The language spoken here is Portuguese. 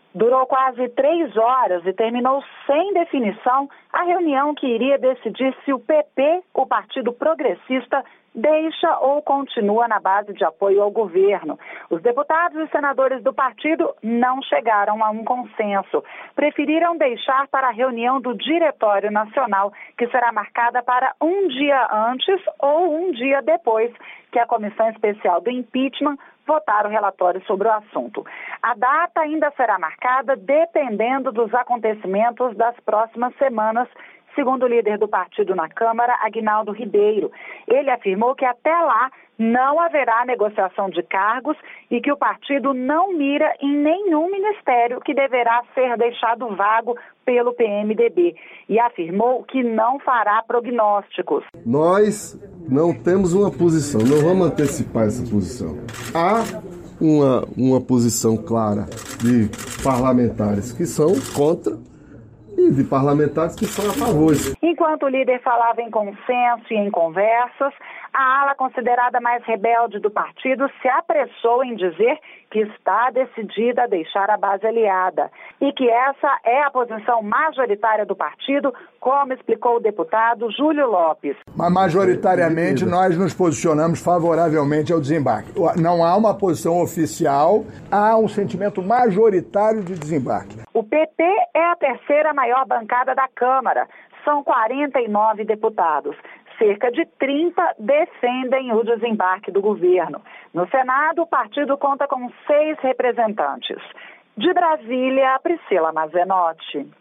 Durou quase 3 horas e terminou sem definição a reunião que iria decidir se o PP, o Partido Progressista, deixa ou continua na base de apoio ao governo. Os deputados e senadores do partido não chegaram a um consenso. Preferiram deixar para a reunião do Diretório Nacional, que será marcada para um dia antes ou um dia depois que a Comissão Especial do Impeachment votar o relatório sobre o assunto. A data ainda será marcada dependendo dos acontecimentos das próximas semanas, segundo o líder do partido na Câmara, Aguinaldo Ribeiro. Ele afirmou que até lá não haverá negociação de cargos e que o partido não mira em nenhum ministério que deverá ser deixado vago pelo PMDB. E afirmou que não fará prognósticos. Nós não temos uma posição, não vamos antecipar essa posição. Há uma posição clara de parlamentares que são contra e de parlamentares que são a favor. Enquanto o líder falava em consenso e em conversas, a ala considerada mais rebelde do partido se apressou em dizer que está decidida a deixar a base aliada e que essa é a posição majoritária do partido, como explicou o deputado Júlio Lopes. Mas majoritariamente nós nos posicionamos favoravelmente ao desembarque. Não há uma posição oficial, há um sentimento majoritário de desembarque. O PP é a terceira maior bancada da Câmara. São 49 deputados. Cerca de 30 defendem o desembarque do governo. No Senado, o partido conta com 6 representantes. De Brasília, Priscila Mazenotti.